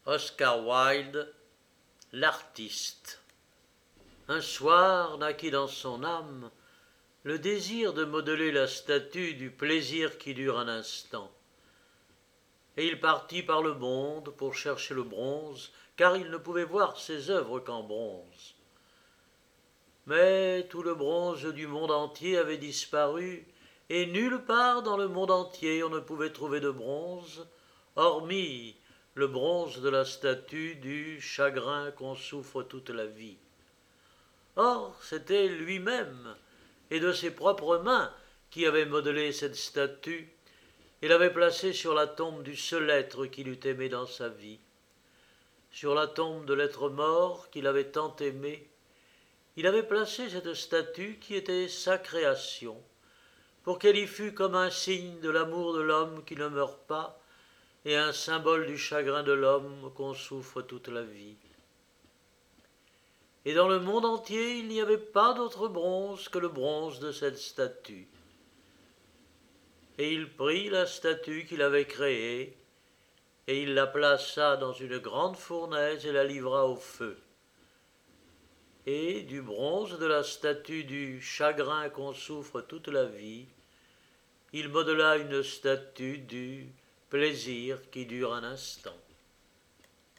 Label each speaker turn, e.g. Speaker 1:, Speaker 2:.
Speaker 1: Oscar Wilde, l'artiste. Un soir naquit dans son âme le désir de modeler la statue du plaisir qui dure un instant. Et il partit par le monde pour chercher le bronze, car il ne pouvait voir ses œuvres qu'en bronze. Mais tout le bronze du monde entier avait disparu, et nulle part dans le monde entier on ne pouvait trouver de bronze, hormis le bronze de la statue du chagrin qu'on souffre toute la vie. Or, c'était lui-même, et de ses propres mains, qui avait modelé cette statue, et l'avait placée sur la tombe du seul être qu'il eût aimé dans sa vie. Sur la tombe de l'être mort qu'il avait tant aimé, il avait placé cette statue qui était sa création, pour qu'elle y fût comme un signe de l'amour de l'homme qui ne meurt pas, et un symbole du chagrin de l'homme qu'on souffre toute la vie. Et dans le monde entier, il n'y avait pas d'autre bronze que le bronze de cette statue. Et il prit la statue qu'il avait créée, et il la plaça dans une grande fournaise et la livra au feu. Et du bronze de la statue du chagrin qu'on souffre toute la vie, il modela une statue du plaisir qui dure un instant.